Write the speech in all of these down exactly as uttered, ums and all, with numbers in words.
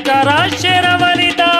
जयकारा शेरावाली दा।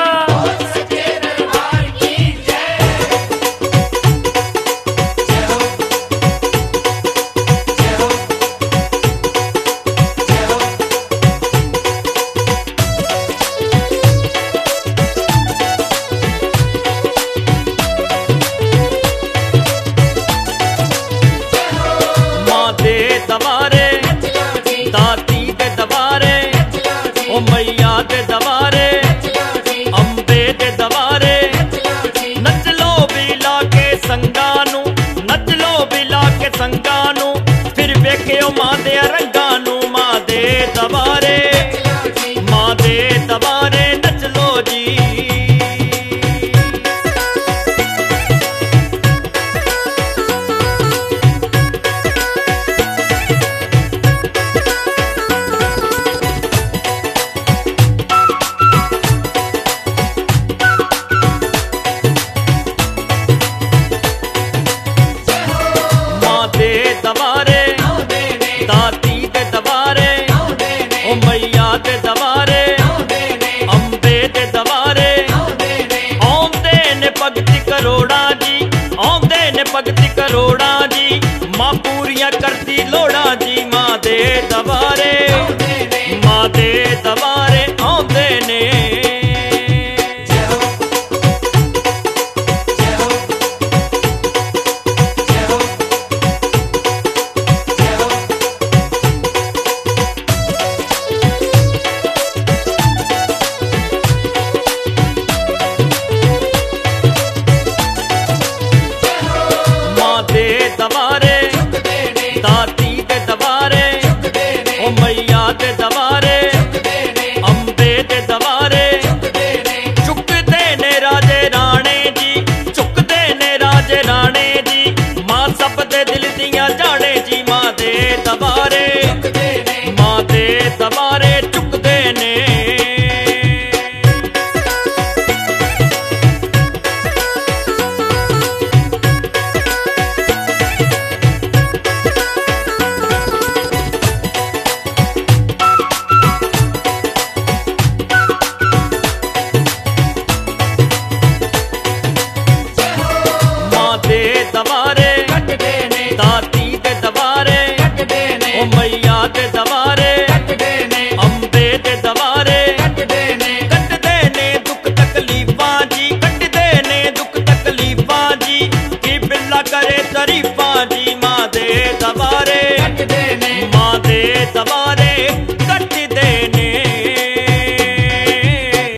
दबारे दाती दे दबारे ओ मैया दे दबारे अंबे दे दबारे नच लो बिला के संगानू नच लो बिला के संगानू फिर वेख्यो मां दे रंगानू मां दे दबारे मां दे दबारे नच लो जी। दबारे दाती दे दबारे ओ मैया दे दबारे अंबे दे दबारे औंदे ने भगती करोड़ा जी औंदे ने भगती करोड़ा जी मां पूरियां करती लोड़ा जी मां दे दबारे मां दे दबारे।